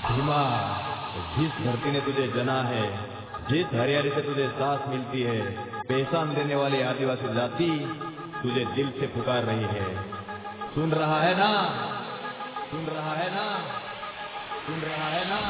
भीमा, जिस धरती ने तुझे जना है, जिस हरियाली से तुझे सांस मिलती है, पहचान देने वाली आदिवासी जाति तुझे दिल से पुकार रही है। सुन रहा है ना? सुन रहा है ना? सुन रहा है ना?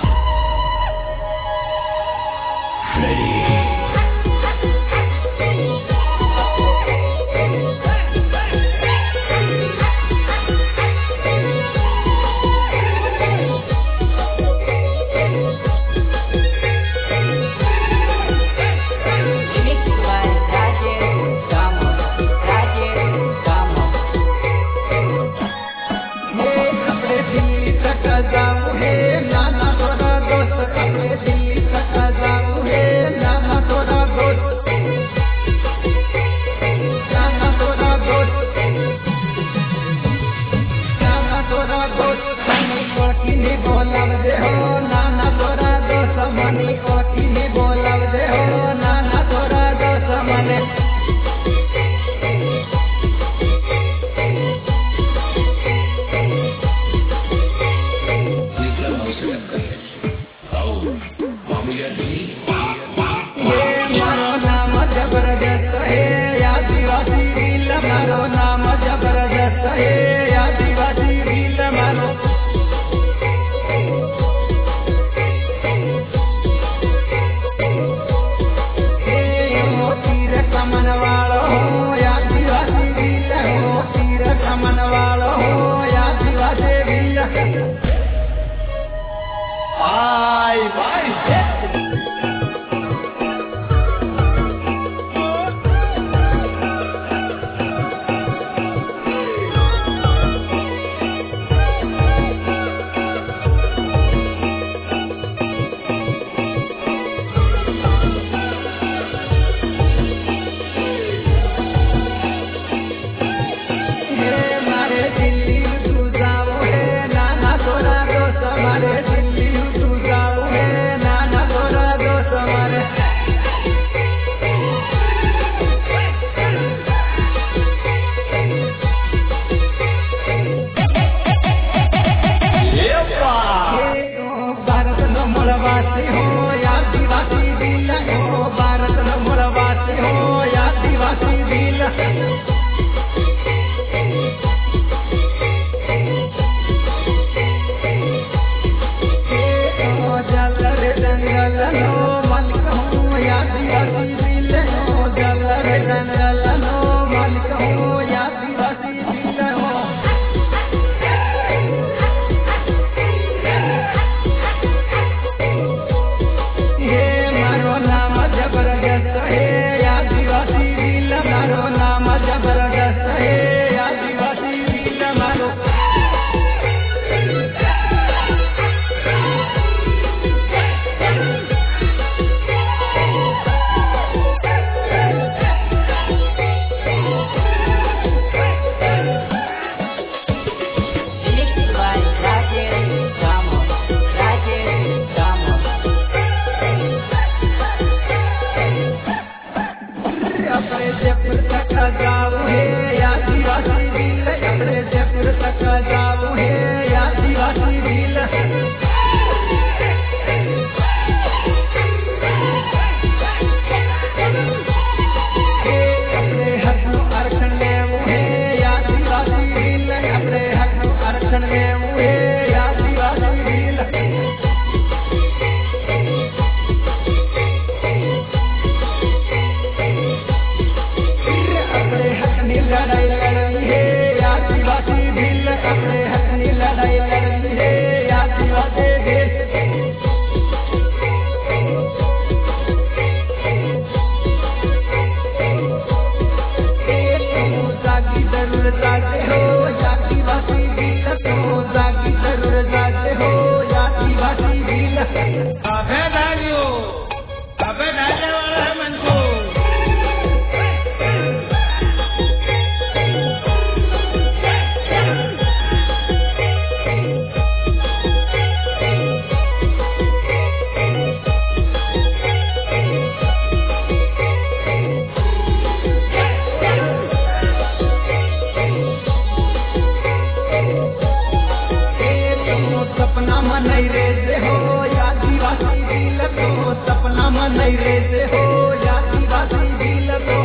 सपना मनई रे से हो आदिवासी दिल को सपना मनई रे से हो आदिवासी दिल को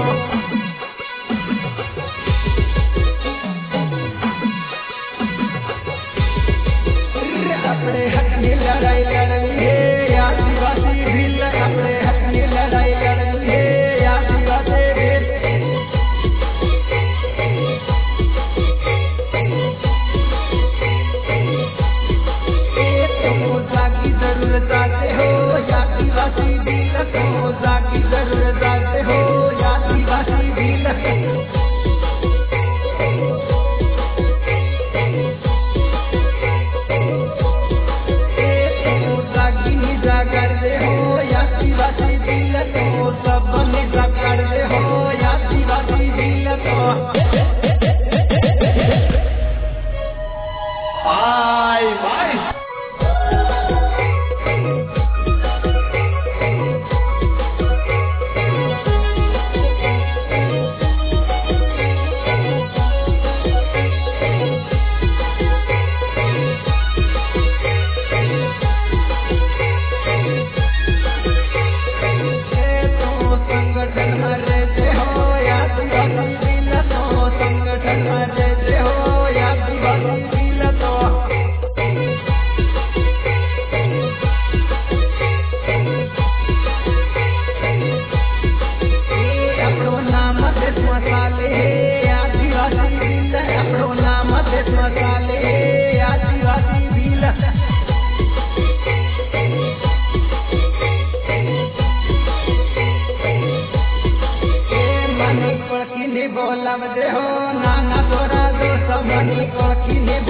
अपने हक की लड़ाई लड़नी है आदिवासी दिल अपने हक की लड़ाई लड़नी है आदिवासी दिल की जरूरत आते हो आदिवासी दिल को की जरूरत आते हो आदिवासी दिल की निजा कर दे हो आदिवासी दिल को सब निजा कर दे हो आदिवासी दिल को भाई भाई बोला दे हो नाना तोरा दोस्त मनी को की